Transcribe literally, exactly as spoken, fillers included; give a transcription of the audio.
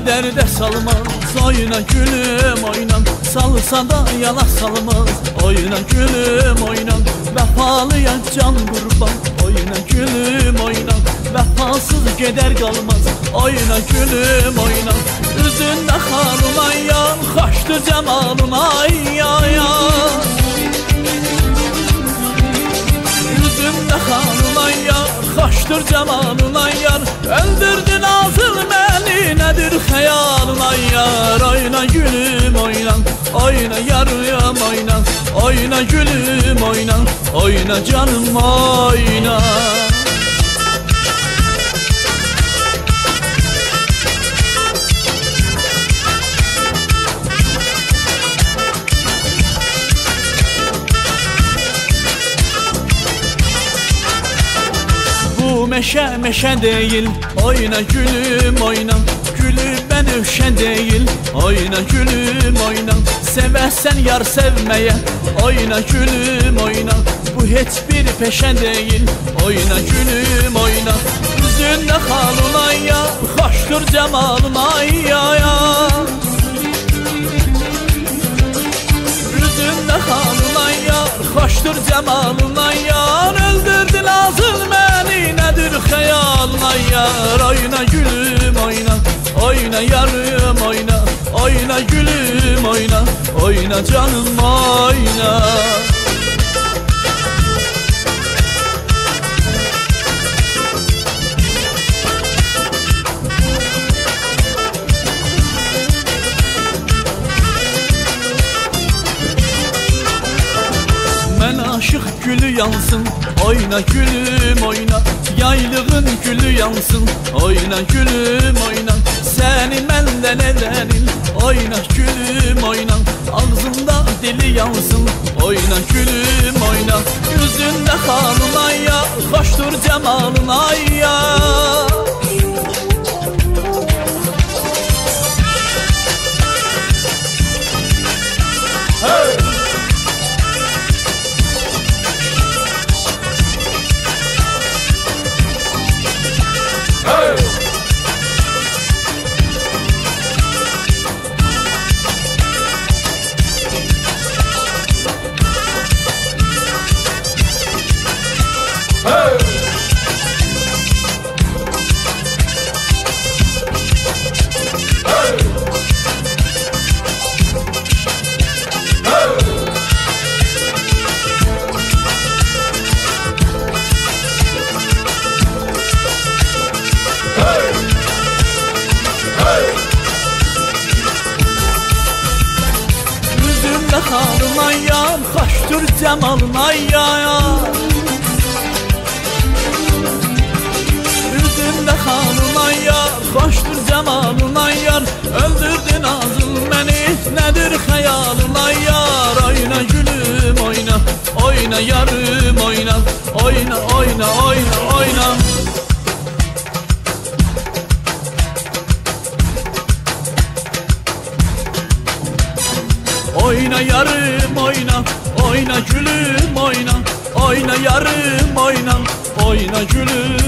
derde salmaz. Oyna gülüm oynan, salsa da yana salmaz. Oyna gülüm oynan, vefalıya can kurban. Oyna gülüm oynan, vefasız gider kalmaz. Oyna gülüm oynan, üzünde halına yan, hoştur cemalına ya ya. Yüzünde halına yan, hoştur cemalına yar. Öldürdün ağzın beni, nedir hayalına yar. Oyna gülüm oynan, oyna yarım oynan. Oyna gülüm oynan, oyna canım oyna. Bu meşe meşe değil, oyna gülüm oyna. Gülü ben üşe değil, oyna gülüm oyna. Seversen yar sevmeye, oyna gülüm oyna. Bu hiçbir peşe değil, oyna gülüm oyna. Yüzünde halına ya, hoştur cemalına ya ya. Yüzünde halına ya, hoştur cemalına ya. Öldürdü lazım beni, nedir hayalına yar. Oyna gülüm oyna, oyna yarım oyna. Oyna gülüm oyna, oyna canım oyna. Ben aşık gülü yansın, oyna gülüm oyna. Yaylığın gülü yansın, oyna gülüm oyna. Seni benden ederim, oyna gülüm oyna. Ağzında dili yansın, oyna gülüm oyna. Yüzünde halına ya, hoştur cemalına ya. Hey! Hey! Yüzümde halına yan, hoştur cemalına ya. Yüzümde halına yan, hoştur cemalına yar. Öldürdün ağzın beni, nedir hayalına yar. Oyna gülüm oyna, oyna yarım oyna. Oyna oyna oyna oyna. Oyna yarım oyna, oyna gülüm oyna. Oyna yarım oyna, oyna gülüm